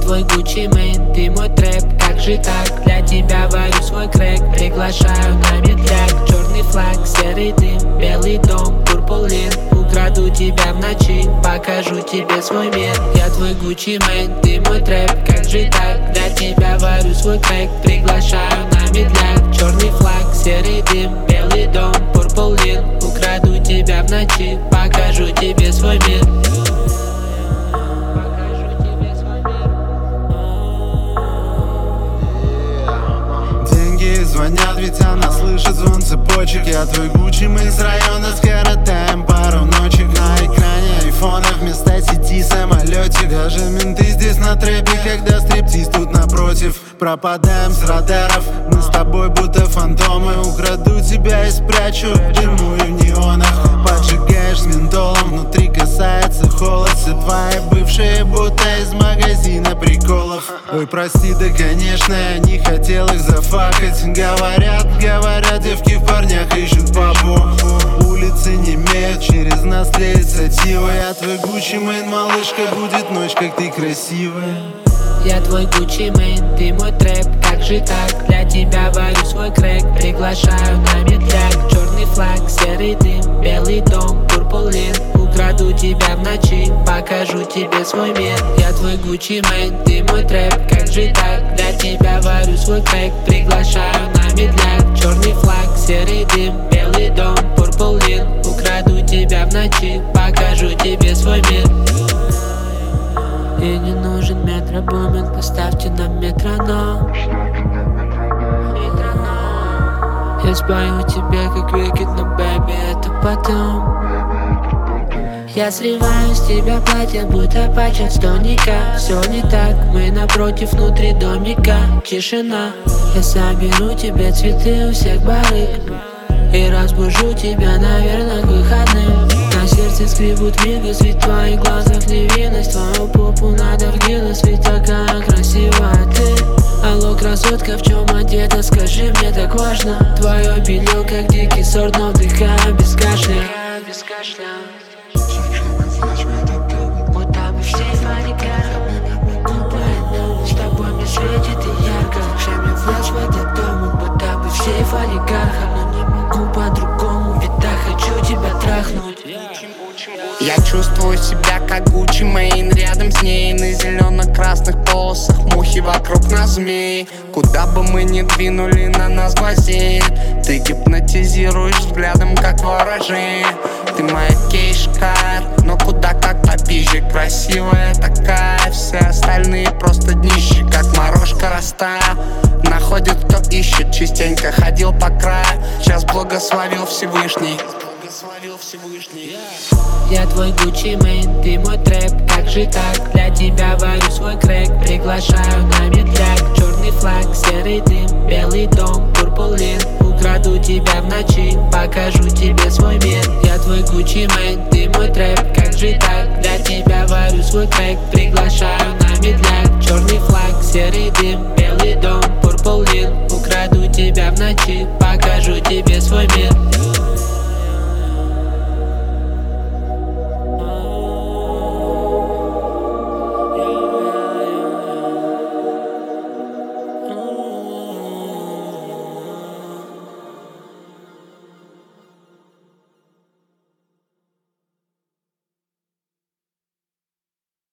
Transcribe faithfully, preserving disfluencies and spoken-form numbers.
твой Gucci Mane, ты мой трэп, как же так? Для тебя варю свой крэк, приглашаю на медляк. Черный флаг, серый дым, белый дом, пурпулин. Украду тебя в ночи, покажу тебе свой мир. Я твой Gucci Mane, ты мой трэп, как же так? Для тебя варю свой крэк, приглашаю на медляк. Черный флаг, серый дым, белый дом, пурпулин. Украду тебя в ночи, покажу тебе свой мир. Звонят, ведь она слышит звон цепочек. Я твой Gucci, мы с района скоротаем пару ночек. На экране айфона вместо сети самолетик. Даже менты здесь на трэпе, когда стриптиз тут напротив. Пропадаем с радаров, мы с тобой будто фантомы. Украду тебя и спрячу дымую в неонах. Поджигаешь с ментолом, внутри касается холод. Все твои бывшие будто из магазина приколов. Ой, прости, да конечно, я не хотел их зафакать. Говорят, говорят, девки в парнях ищут бабу. Улицы не имеют, через нас тлеет сатива. Я твой Gucci Mane, малышка, будет ночь, как ты красивая. Я твой Gucci Mane, ты мой трэп, как же так? Для тебя варю свой крэк, приглашаю на медляк. Черный флаг, серый дым, белый дом, пурпулин. Украду тебя в ночи, покажу тебе свой мир. Я твой Gucci Mane, ты мой трэп, как же так? Для тебя варю свой крэк, приглашаю на медляк. Черный флаг, серый дым, белый дом, пурпулин. Украду тебя в ночи, покажу тебе свой мир. И не нужен метробуминг, поставьте нам метроном. Я спою тебе как Wicked, но baby, это потом. Я срываю с тебя платье, будто патч от стоника. Все не так, мы напротив, внутри домика. Тишина, я соберу тебе цветы у всех барыг и разбужу тебя, наверное, к выходным. На сердце скребут мигас, ведь в твоих глазах невинность. Твою попу надо в Гиннес, ведь такая красивая ты. Алло, красотка, в чем одета, скажи мне, так важно. Твое белье, как дикий сорт, но вдыхаю без кашля. Будто бы все фонариках, губы, с тобой мне светит и ярко. Шами флеш в этот дом, будто бы все фонариках. Но не могу по-другому, ведь так хочу тебя трахнуть. Я чувствую себя как Gucci Mane, рядом с ней на зелено-красных полосах мухи вокруг нас змей. Куда бы мы ни двинули, на нас глазеет. Ты гипнотизируешь взглядом, как ворожей. Ты моя кейшка, но куда как попизже. Красивая такая, все остальные просто днище. Как морожка роста, находит кто ищет. Частенько ходил по краю, сейчас благословил Всевышний. Я твой Gucci Mane, ты мой трэп, как же так? Для тебя варю свой крэк, приглашаю на медляк. Черный флаг, серый дым, белый дом, пурпулин. Украду тебя в ночи, покажу тебе свой мир. Я твой Gucci Mane, ты мой трэп, как же так? Для тебя варю свой крэк.